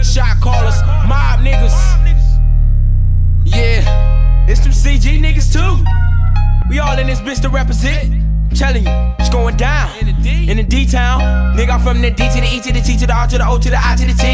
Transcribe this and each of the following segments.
shot callers, mob niggas. Yeah, it's them CG niggas too. We all in this bitch to represent. I'm telling you, it's going down in the D-town. Nigga, I'm from the D to the E to the T to the R to the O to the I to the T.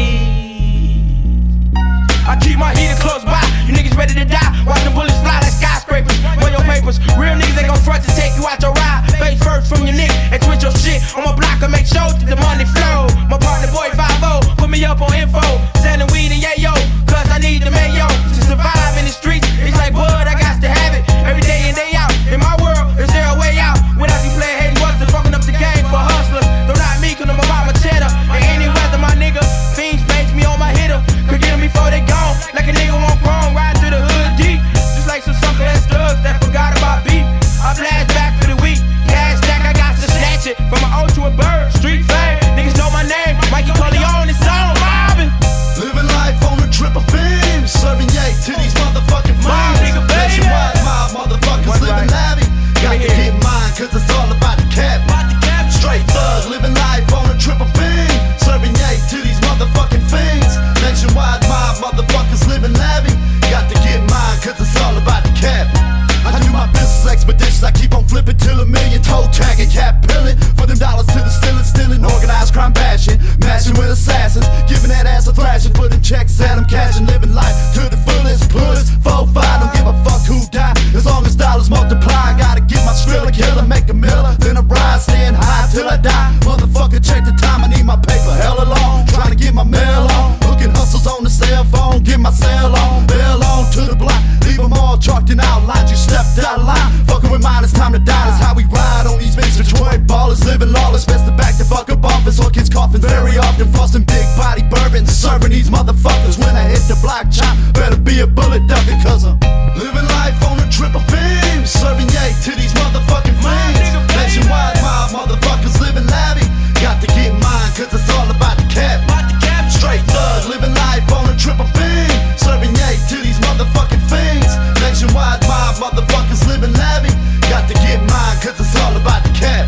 I keep my heater close by. You niggas ready to die? Watch the bullets fly like skyscrapers. Run your papers. Real niggas ain't gon' front to take you out your ride. Face first from your nigga and twitch your shit on my block and make sure that the money flow. My partner boy 5-0, put me up on info. Selling weed and yayo, cause I need the mayo. To survive in the streets, it's like bud, I got to have it. Every day in, day out. In my world, is there a way out? Without you playing hating buster, fucking up the game for hustlers. Though not me, cause I'm about my cheddar. In any weather, my nigga, fiends face me on my hitter. Could get them before they gone, like a nigga won't grown. Ride to the hood deep, just like some sucker ass thugs that forgot about beef. I blast back for the week, cash stack, I got to snatch it. From an O to a bird, street fame, niggas know my name. Mikey Corleone, it's on, Robin. Living life on a trip of fame, serving yay to these motherfucking Mob, nigga, baby. Nationwide mob motherfuckers living lavish. Got to get mine, cause it's all about the cap. Straight thug, living life on a trip of fame, serving yay to these motherfucking fiends. Nationwide mob motherfuckers living lavish. Got to get mine, cause it's all about the cap. I do my business expeditions, I keep on flipping till a million. Toe tagging, cap pilling, for them dollars to the stealing, organized crime bashing, mashing with assassins, giving that ass a thrashing, putting checks at them, cashing, living life to the fullest. Pullers, 4-5, don't give a fuck who die, as long as dollars multiply. I gotta get my skrilla, killer, make a miller, then I rise, staying high till I die. Motherfucker, check the time, I need my paper hella long, trying to get my mail on, hooking hustles on the cell phone, get my cell on, bail on to the block, leave them all chalked and outlined. You stepped out of line, fucking with mine, it's time to die. That's how we ride on these bitches. Detroit ballers, living lawless, best to back the fuck up office. Or kids coughing very often, frosting big body bourbons, serving these motherfuckers. When I hit the block chop, better be a bullet ducking, cause I'm living life on a trip of fame, serving yay to these motherfucking flames. Nationwide mob motherfuckers living lavish. Got to get mine, cause it's all about the cap. Straight thug, living life on a trip of fame, serving yay to these motherfucking fiends. Nationwide mob motherfuckers living lavish. Got to get mine, cause it's all about the cap.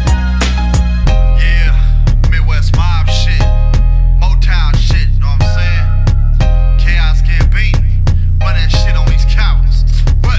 Yeah, Midwest mob shit, Motown shit, know what I'm saying? Chaos can't beat, run that shit on these cowards. What?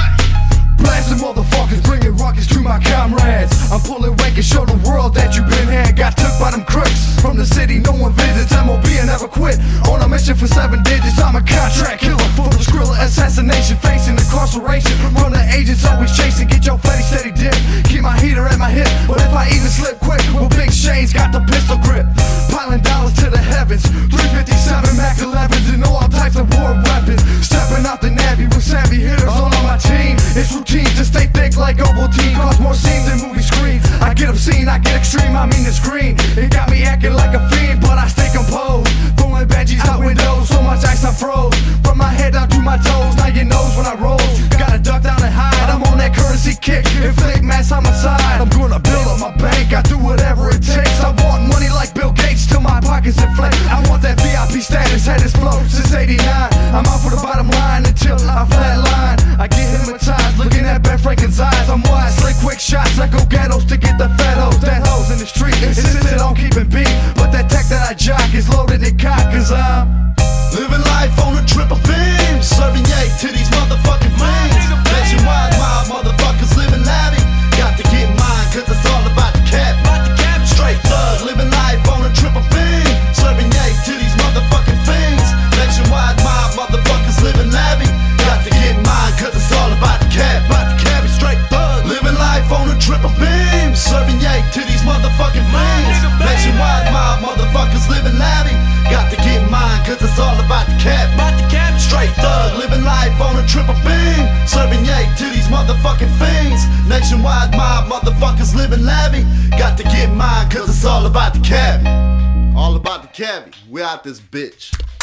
Blasting motherfuckers, bringing rockets to my comrades. I'm pulling rank and show the world that you been had. Got took by them crooks from the city, no one visits. MOB and never quit. On a mission for 7 digits, I'm a contract killer for the Skrilla assassination, facing incarceration from the agents always chasing. Get your fatty steady dip, keep my heater at my hip. But if I even slip quick, well, Big Shane's got the pistol grip, piling dollars to the heavens. 357 Mac 11s and all types of war weapons. Stepping out the Navy with savvy hitters all on my team. It's routine to stay thick like Ovaltine, cause more scenes than movie screens. I get obscene, I get extreme, I mean it's green. It got me acting like a fiend, but I stay composed. Throwing Benjis out windows, so much ice I froze. From my head down to my toes, now you knows when I roll. Gotta duck down and hide, I'm on that currency kick. Inflict mass homicide, I'm gonna build up my bank, I do whatever it takes. I want money like Bill Gates till my pockets inflate. I want that VIP status, had its flow since 89. I'm out for the bottom line until I flatline. I get hypnotized, looking at Ben Franklin's eyes. I'm wise, slick, quick shots, let go ghettos to get the fat hoes. That hoes in the street, insisted on keeping beat. But that tech that I jock is loaded and cocked, cause I'm living life on a trip of fame, serving yay to these motherfucking flames. Nationwide mob motherfuckers living lavish. Got to get mine, cause it's all about the cap. Straight thug, living life on a trip of fame, serving yay to these motherfucking fiends. Nationwide mob motherfuckers living lavish. Got to get mine, cause it's all about the cap. Straight thug, living life on a trip of fame, serving yay to these motherfucking flames. Nationwide mob motherfuckers living lavish. Got to get mine, cause it's all about the cap. Straight thug, living life on a trip of fame, serving yay to these motherfucking fiends. Nationwide mob motherfuckers living lavish. Got to get mine, cause it's all about the cabbie. All about the cabbie. We out this bitch.